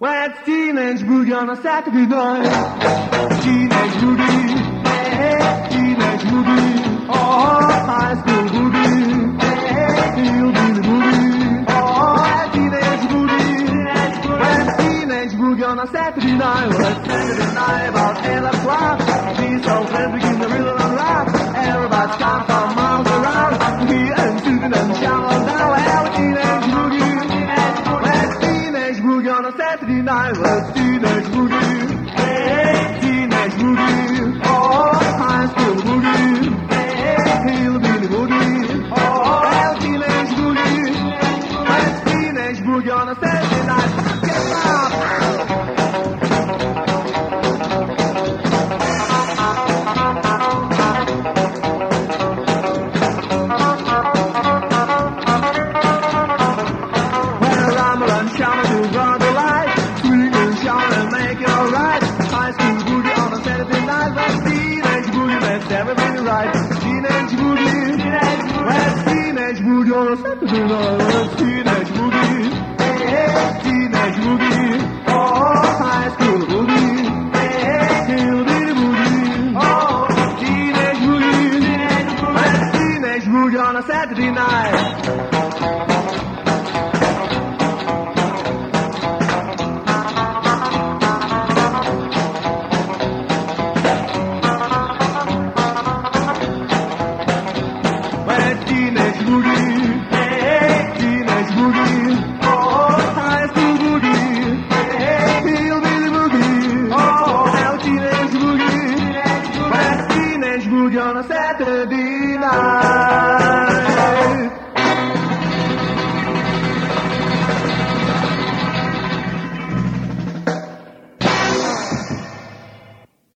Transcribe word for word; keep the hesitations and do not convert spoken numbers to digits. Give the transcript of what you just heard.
Well, it's Teenage Boogie on a Saturday night. Teenage Boogie, hey, hey, Teenage Boogie, oh, high school boogie, hey, hey, hillbilly boogie, oh, Teenage Boogie, well, it's Teenage Boogie on a Saturday night. Well, it's Saturday night about eight o'clock. These old friends begin to rhythm and rock. Everybody's come from miles around. Me and Susan and Shallow now. Well, Teenage Boogie, well, it's Teenage Boogie on a Saturday night. Well, it's Teenage Boogie, hey, hey, Teenage Boogie, oh, high school boogie, hey, hey, hillbilly boogie, oh, well, Teenage Boogie, well, it's Teenage Boogie on a Saturday night. Get up! Everything right. Teenage Boogie, Teenage Boogie, well, Teenage Boogie on a Saturday night.